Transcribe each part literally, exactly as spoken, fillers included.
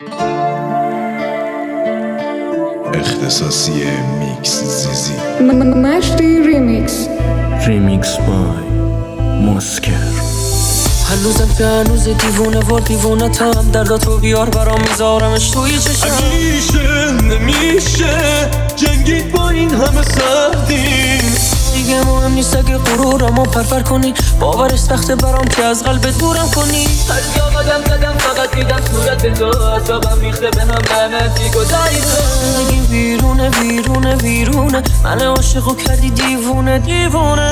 اختصاصی میکس زیزی مشتی ریمیکس ریمیکس بای ماسکر. هنوزم که هنوز دیوونه و دیوونه تم درداتو بیار برام میذارمش توی چشم. همیشه نمیشه جنگید با این همه سردی، دیگه مهم نیست اگه غرورمو پرپر کنی، باورش سخته برام که از قلبت دورم کنی. از یا قدم زدم فقط دیدم صورت تو، اعصابم ریخته به هم لعنتی گذاری تو. زندگی ویرونه ویرونه ویرونه، من عاشقو کردی دیوونه دیوونه.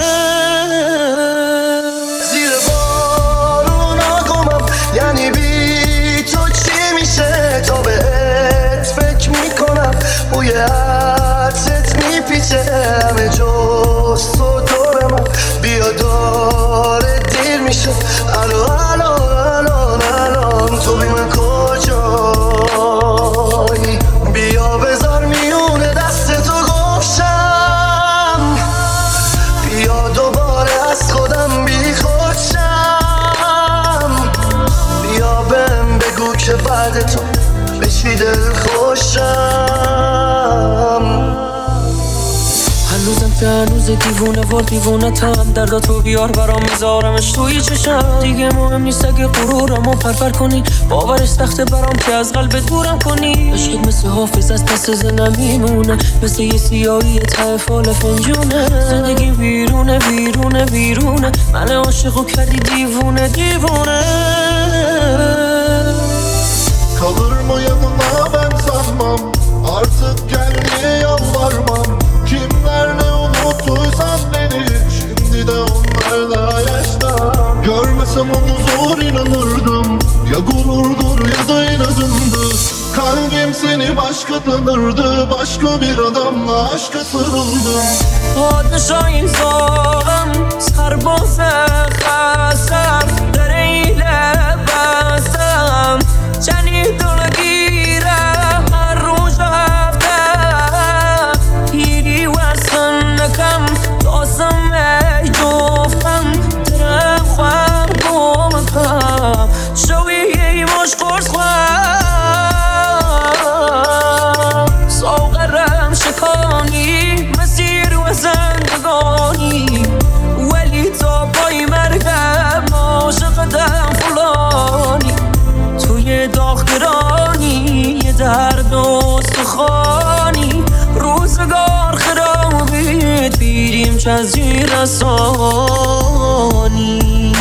زیر بارونا گمم یعنی بی تو چی میشه، تا بهت فکر میکنم بوی عطرت میپیچه، همه جز تو دورم بیا داره دیر میشه. الان الان الان الان تو بی من کجایی، بیا بذار میونه دست تو گفشم، بیا دوباره از خودم بی خودشم، بیا بهم بگو که بعد تو بشی دل خوشم. هنوزم که هنوز دیوونه و دیوونه تم درداتو بیار برام میذارمش توی چشم. دیگه مهم نیست اگه غرورمو پرپر کنی، باورش سخته برام که از قلبت دورم کنی. عشقت مثل حافظ از پس زنم میمونه، مثل یه سیاهی ته فال فنجونه. زندگی ویرونه ویرونه ویرونه، من عاشقو کردی دیوونه دیوونه. Kalırmayalım ben sanmam, artık gelmeye yalvarmam. Kimlerle unuttuysan beni, şimdi de onlarla yaşta. Görmesem onu zor inanırdım, ya gururdur ya da inadımdı. Kalbim seni başka tanırdı, başka bir adamla aşka sarıldım. پادشاهی ساقم سرباز خستم، در این لبستم جنی دلگیرم هر روز هفتم. پیری وستن نکم داستم ای جفتم، درم خواه گمکم شوی ای مش قرص خواه. ساغرم شکانی مسیر و زندگانی، ولی تا پای مرگم عاشقتم فلانی. توی داغگرانی یه درد و استخوانی، روزگار خرابید بیریم چه از زیر رسانی.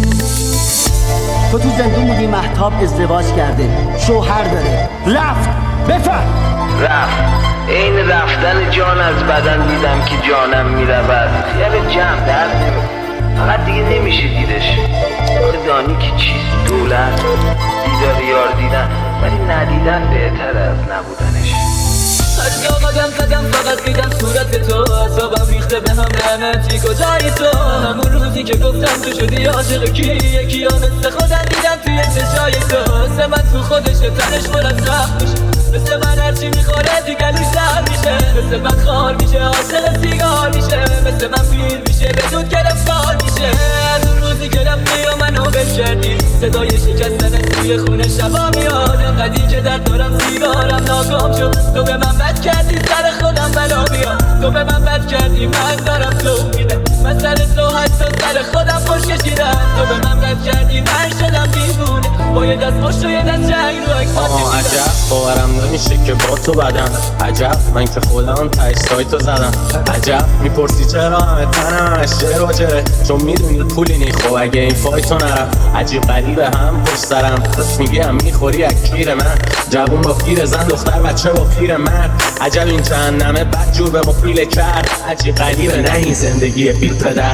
تو تو زندون بودی مهتاب ازدواج کرده، شوهر داره، رفت بفر رفت. این رفتن جان از بدن دیدم که جانم میرود، خیال جمع درد نمی، فقط دیگه نمیشه دیدش. آخه دانی که چیست دولت، دیدار یار دیدن ولی ندیدن بهتر از نبودنش. از یا قدم زدم فقط دیدم صورت تو، اعصابم ریخته به هم لعنتی کجایی تو. همون روزی که گفتم تو شدی عاشق کی، یکی ها مثل خودم دیدم توی چشای تو. مثل من تو خودش تنش مرد سخت میشه، مثل من هرچی میخوره تو گلوش سر میشه، مثل من خار میشه عاشق سیگار میشه، مثل من پیر میشه به زود گرفتار میشه. از اون روزی که رفتی و منو بل کردی، صدای شکستن توی خونه شبا میاد. انقدی که در دارم سیگارم ناکام شد، تو به من بد کردی سر خودم بلا بیاد. تو به من بد کردی من دارم تو میدم، من سر تو حتی سر خودم خوش کشیدم. تو به من بد کردی من شدم دیوونه، با یه دست مشت و یه دست جنگ رو اکفات کشیدم. عجب باورم نمیشه که با تو بدم، عجب من که خودم تای سایتو زدم. عجب میپرسی چرا همه تنم همش جر و جره، چون میدونی پولی نی خب اگه این فایتو نرم. عجیب غریبه هم پشت سرم، میگی هم میخوری از کیر من، جوون با پیر زن دختر بچه با پیر من. عجب این جهنمه بدجور به ما پیله کرد، عجیب غریبه نه این زندگی بی پدر.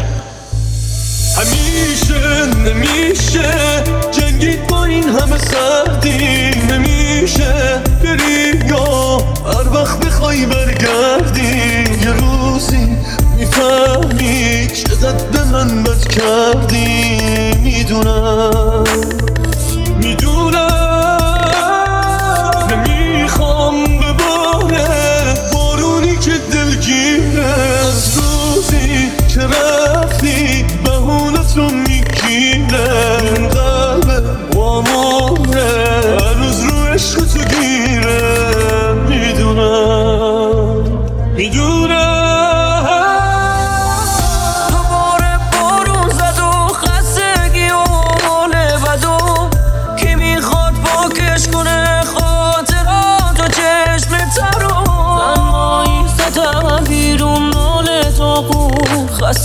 همیشه نمیشه جنگید با این همه سردی، نمیشه بری یا هر وقت بخوای برگردی. یه روزی میفهمی چقدر به من بد کردی، میدونم میدونم نمیخوام بباره بارونی که دلگیره. از روزی که رفتی بهونت رو میگیره، این قلب وامونه هنوز رو عشق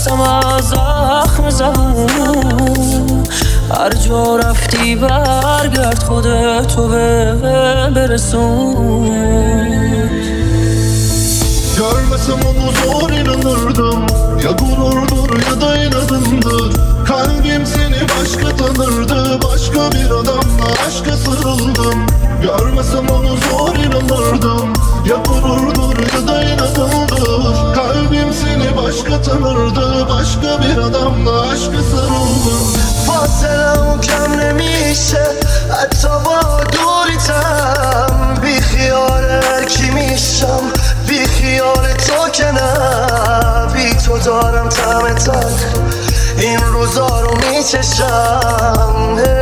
خستم از زخم زبون هر جا رفتی برگرد خودتو به برسون Görmesem onu zor inanırdım Ya gururdur ya da inadındır Kalbim seni başka tanırdı Başka bir adamla aşka sarıldım Görmesem onu zor inanırdım Ya gururdur ya da inadındır Kalbim seni başka tanırdı Başka bir adamla aşka sarıldım فاصلم کم نمیشه حتی با دوریتم بی خیال هر کی میشم بی خیال تو که نه بی تو دارم طعم تلخ این روزا رو میچشم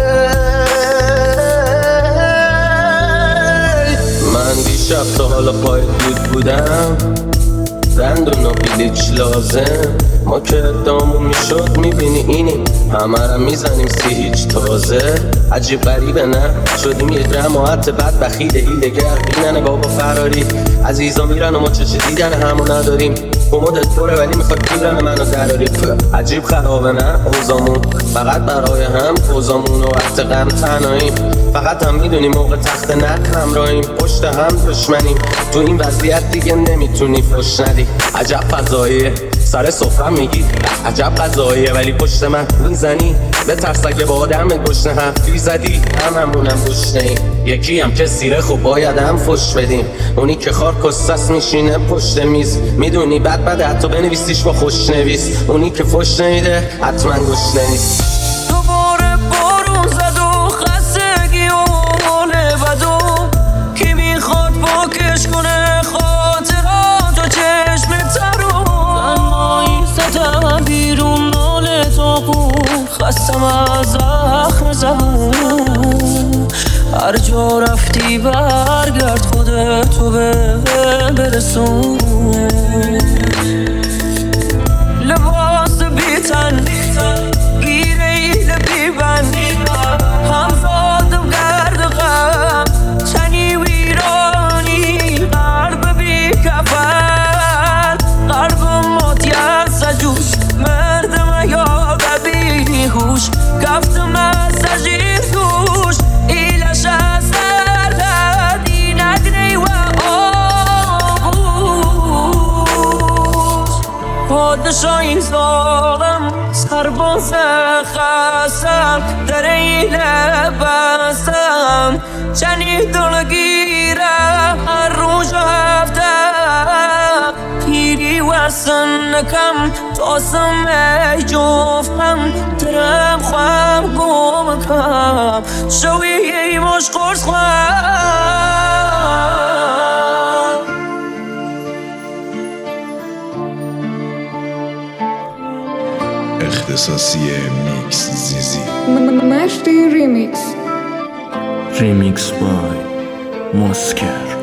من دیشب تا حالا پای دود بودم دندون و بلیچ لازم ما که ادامون میشد میبینی اینیم همه را میزنیم سی هیچ تازه عجیب غریبه نه شدیم یه جماعت بد بخیل هیلگر بینن بابا فراری عزیزا میرن و ما چه چه دیدن همون نداریم کمودت پره ولی میخواد پیرن منو دراری عجیب خرابه نه اوزامون فقط برای هم اوزامون و وقت غم تنهاییم فقط هم میدونیم موقع تخت نک همراهیم پشت هم دشمنیم تو این وضعیت دیگه نمیتونی فش ندی عجب فضاییه سر سفرم میگی عجب قضاییه ولی پشت من میزنی به ترس اگه با آدم گشنه حرفی زدی هممونم گشنه ایم یکی هم که سیره خوب باید هم فش بدیم اونی که خار کسس میشینه پشت میز میدونی بد بده حتی بنویسیش با خوش نویس اونی که فش نمیده حتما گشنه نیست دوباره بارون زد و خستگی و حال بدو کی میخواد پاکش کنه خاطرات و چشم ترو تنهایی زدم بیرون ناله تاقو خستم از زخم زبون هر جا رفتی برگرد خودتو به برسون لباس بیتن گیره ایل بیبند همزادم گرد غم تنی ویرانی قلب بی کفن قلب موتی از سجوش مردم یا بی هوش گفتم از سجیر دوش ایلش از دردی ندنی و آبوش پادشاهی ظالم سرباز خستم در ایله بستم چنی دلگیرم هر روز هفته پیری و سنکم تاسم ای جفتم درم خوام گم کم شوی ای مش قرص خوام اختصاصی میکس زیزی Mashti Remix. Remix by Mosker.